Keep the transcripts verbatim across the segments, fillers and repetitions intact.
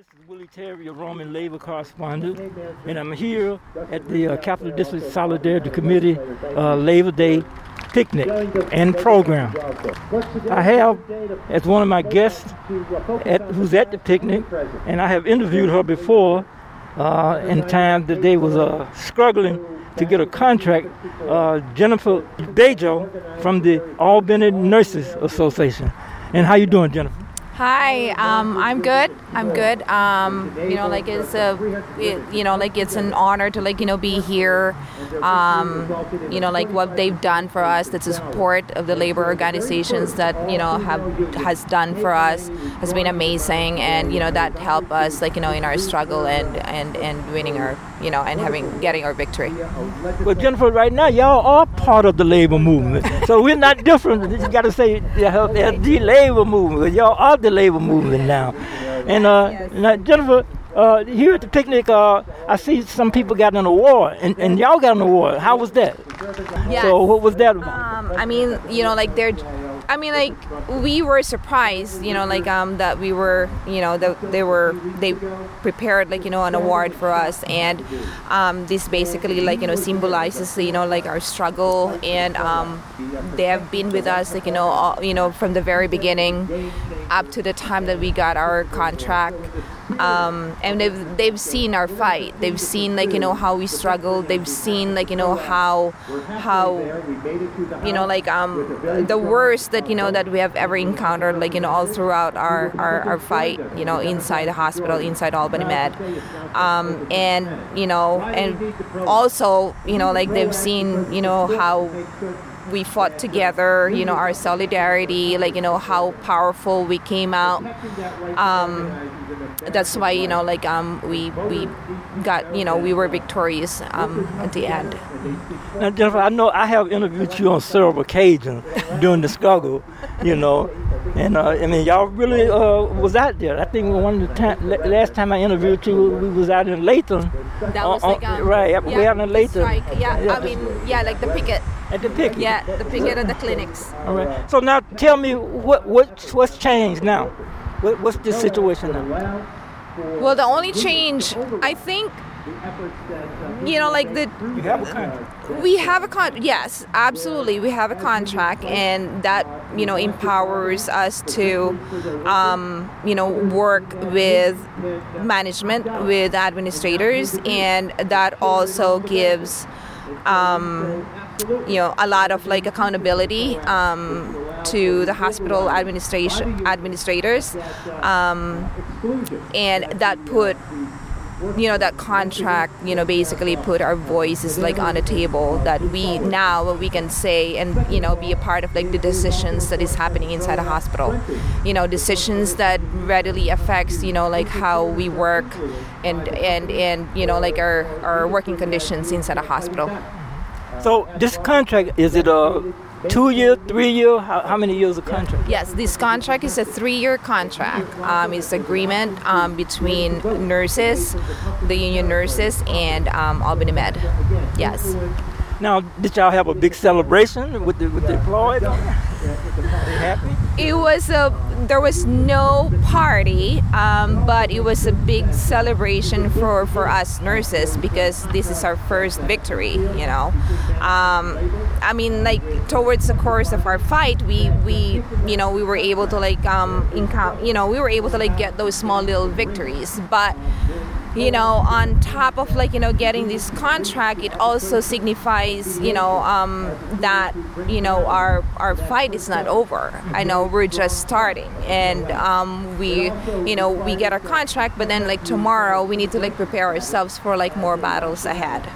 This is Willie Terry, your Roman labor correspondent, and I'm here at the uh, Capital District Solidarity Committee uh, Labor Day picnic and program. I have as one of my guests at, who's at the picnic, and I have interviewed her before uh, in time that they was uh, struggling to get a contract, uh, Jennifer Bejo from the Albany Nurses Association. And how you doing, Jennifer? Hi, um, I'm good. I'm good. Um, you know, like it's a, it, you know, like it's an honor to like you know be here. Um, you know, like what they've done for us. That's a support of the labor organizations that you know have has done for us has been amazing, and you know that helped us like you know in our struggle and and and winning our you know and having getting our victory. Well, Jennifer, right now y'all are part of the labor movement, so we're not different. You got to say the labor movement. Y'all are the labor movement now. And uh, yes. now, Jennifer, uh, here at the picnic, uh, I see some people got an award, and, and y'all got an award. How was that? Yes. So what was that about? Um, I mean, you know, like they're, I mean, like we were surprised, you know, like um that we were, you know, that they were they prepared like you know an award for us, and um, this basically like you know symbolizes you know like our struggle, and um, they have been with us like you know all, you know from the very beginning up to the time that we got our contract. Um, and they've they've seen our fight. They've seen like you know how we struggled. They've seen like you know how how you know like um the worst that you know that we have ever encountered like you know all throughout our, our, our fight you know inside the hospital, inside Albany Med, um, and you know and also you know like they've seen you know how we fought together, you know, our solidarity, like, you know, how powerful we came out. Um, that's why, you know, like, um, we we got, you know, we were victorious um, at the end. Now, Jennifer, I know I have interviewed you on several occasions during the struggle, you know, and uh, I mean, y'all really uh, was out there. I think one of the time, last time I interviewed you, we was out in Layton. That was uh, like, um, right, yeah, we out in Layton. Strike. Yeah, yeah, I mean, yeah, like the picket. At the picket. Yeah, the picket at the clinics. All right. So now, tell me what what what's changed now? What, what's the situation now? Well, the only change, I think, you know, like the. You have a contract. We have a con. Yes, absolutely, we have a contract, and that you know empowers us to, um, you know, work with management, with administrators, and that also gives. Um, you know, a lot of like accountability um, to the hospital administration administrators, um, and that put, you know, that contract, you know, basically put our voices like on the table that we now we can say and you know be a part of like the decisions that is happening inside a hospital, you know, decisions that readily affects you know like how we work and and and you know like our our working conditions inside a hospital. So this contract, is it a two-year, three-year? How, how many years of contract? Yes, this contract is a three-year contract. Um, it's agreement um, between nurses, the union nurses, and um, Albany Med. Yes. Now, did y'all have a big celebration with the with the employees? Are they happy? It was a. There was no party, um, but it was a big celebration for, for us nurses because this is our first victory. You know, um, I mean, like towards the course of our fight, we we you know we were able to like um encounter, you know we were able to like get those small little victories, but. You know, on top of like, you know, getting this contract, it also signifies, you know, um, that, you know, our our fight is not over. I know we're just starting and um, we, you know, we get our contract, but then like tomorrow we need to like prepare ourselves for like more battles ahead.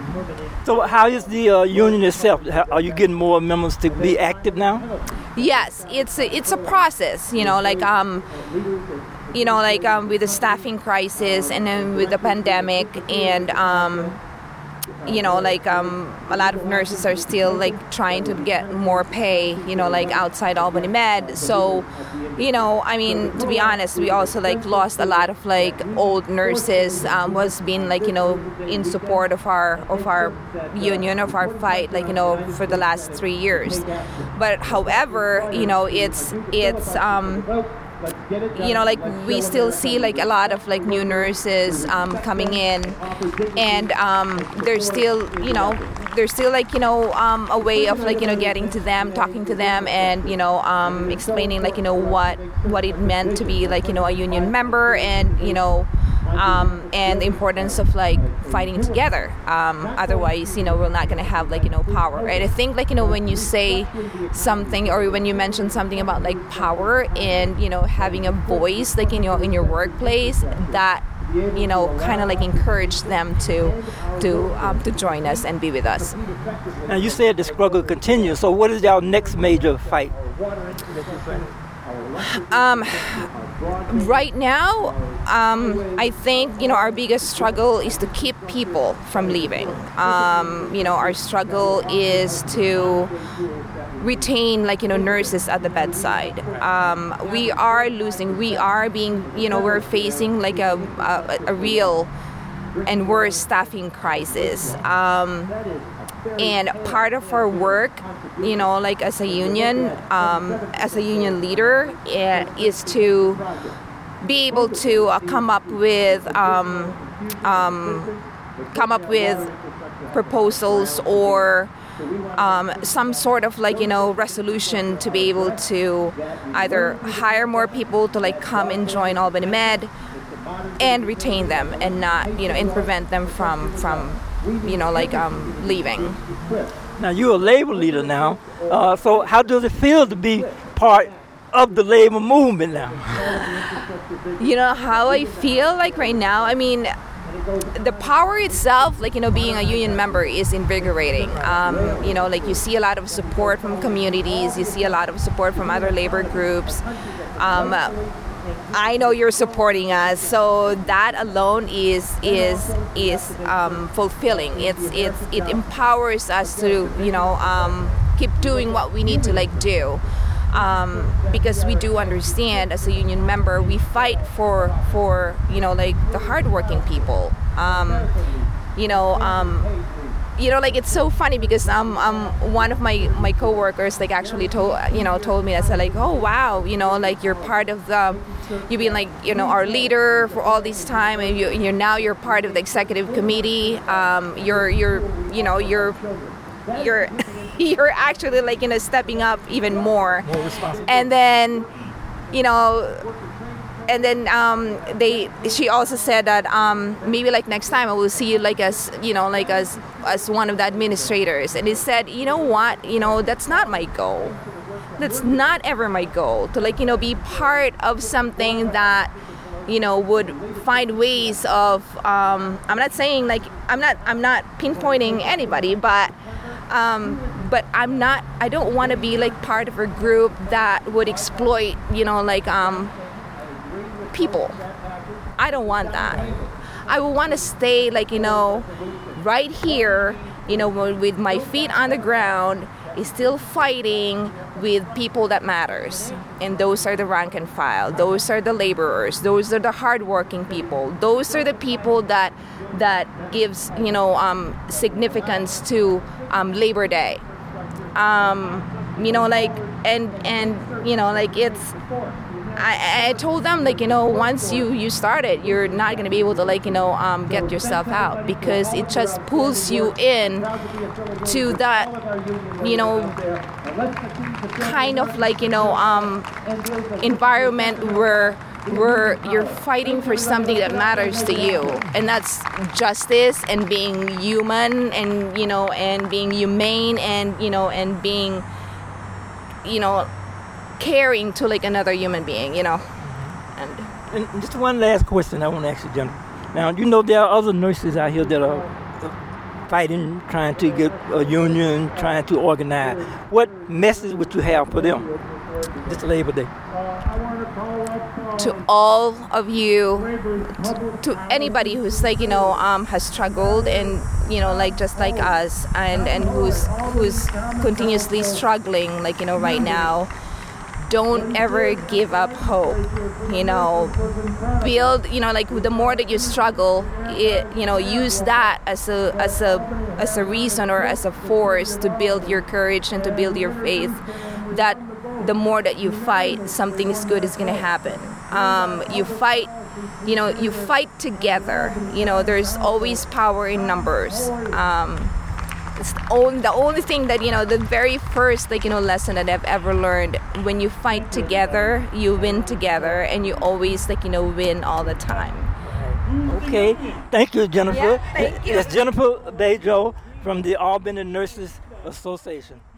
So how is the uh, union itself? Are you getting more members to be active now? Yes, it's a, it's a process, you know, like, um, you know, like um, with the staffing crisis and then with the pandemic and, um, you know, like um, a lot of nurses are still like trying to get more pay, you know, like outside Albany Med. So, you know, I mean, to be honest, we also like lost a lot of like old nurses um, was being like, you know, in support of our of our union, of our fight, like, you know, for the last three years. But however, you know, it's it's um, you know, like we still see like a lot of like new nurses um, coming in, and um, there's still, you know, there's still like, you know, um, a way of like, you know, getting to them, talking to them, and, you know, um, explaining like, you know, what what it meant to be like, you know, a union member, and, you know, um, and the importance of like fighting together. Um, otherwise, you know, we're not going to have like, you know, power. Right? I think like, you know, when you say something, or when you mention something about like power and, you know, having a voice like in your in your workplace, that, you know, kind of like encourage them to to um, to join us and be with us. Now you said the struggle continues. So what is our next major fight? Um, right now, um, I think, you know, our biggest struggle is to keep people from leaving. Um, you know, our struggle is to retain, like, you know, nurses at the bedside. Um, we are losing, we are being, you know, we're facing like a, a, a real and worse staffing crisis. Um, and part of our work, you know, like as a union, um, as a union leader, uh, is to be able to uh, come up with, um, um, come up with proposals or Um, some sort of like, you know, resolution to be able to either hire more people to like come and join Albany Med and retain them, and not, you know, and prevent them from, from you know, like um, leaving. Now you're a labor leader now, uh, so how does it feel to be part of the labor movement now? You know, how I feel like right now, I mean, the power itself, like, you know, being a union member is invigorating. Um, you know, like you see a lot of support from communities, you see a lot of support from other labor groups. Um, I know you're supporting us, so that alone is is is um, fulfilling. It's it's it empowers us to, you know, um, keep doing what we need to like do. Um, because we do understand, as a union member, we fight for, for you know, like the hardworking people. Um, you know, um, you know, like it's so funny because um, um, one of my, my coworkers like actually told, you know, told me, I said like, oh wow, you know, like you're part of the, you've been like, you know, our leader for all this time, and you, you're now you're part of the executive committee. Um, you're you're you know you're you're. You're actually like, you know, stepping up even more. More responsible. And then, you know, and then um, they. She also said that um, maybe like next time I will see you like as, you know, like as as one of the administrators. And he said, you know what, you know, that's not my goal. That's not ever my goal to like, you know, be part of something that, you know, would find ways of. Um, I'm not saying like I'm not I'm not pinpointing anybody, but. Um, but I'm not, I don't want to be like part of a group that would exploit, you know, like um, people. I don't want that. I would want to stay like, you know, right here, you know, with my feet on the ground, is still fighting with people that matters. And those are the rank and file. Those are the laborers. Those are the hardworking people. Those are the people that that gives, you know, um, significance to um, Labor Day. Um, you know, like, and, and, you know, like it's, I, I told them, like, you know, once you, you start it, you're not going to be able to, like, you know, um, get yourself out, because it just pulls you in to that, you know, kind of like, you know, um, environment where where you're fighting for something that matters to you, and that's justice and being human, and, you know, and being humane, and, you know, and being, you know, caring to like another human being, you know. And, and just one last question I want to ask you, Jennifer. Now, you know, there are other nurses out here that are fighting, trying to get a union, trying to organize. What message would you have for them this Labor Day? To all of you, to, to anybody who's like, you know, um, has struggled, and, you know, like just like us, and, and who's who's continuously struggling, like, you know, right now, don't ever give up hope. You know, build, you know, like the more that you struggle, it, you know, use that as a as a as a reason or as a force to build your courage and to build your faith that the more that you fight, something good is going to happen. Um, you fight, you know, you fight together. You know, there's always power in numbers. Um, it's the only, the only thing that, you know, the very first, like, you know, lesson that I've ever learned, when you fight together, you win together, and you always, like, you know, win all the time. Okay, thank you, Jennifer. Yeah, thank you. It's Jennifer Bejo from the Albany Nurses Association.